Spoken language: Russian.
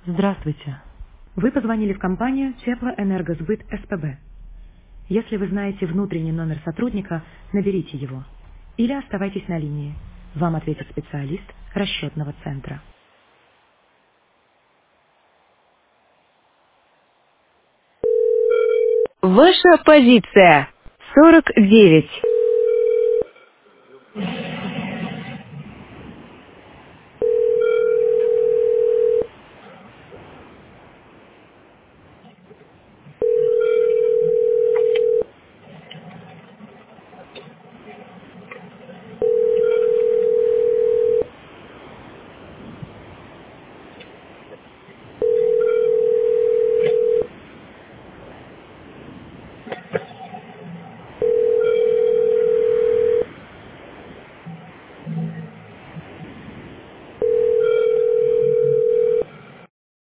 Здравствуйте. Вы позвонили в компанию Теплоэнергосбыт СПБ. Если вы знаете внутренний номер сотрудника, наберите его. Или оставайтесь на линии. Вам ответит специалист расчетного центра. Ваша позиция 49.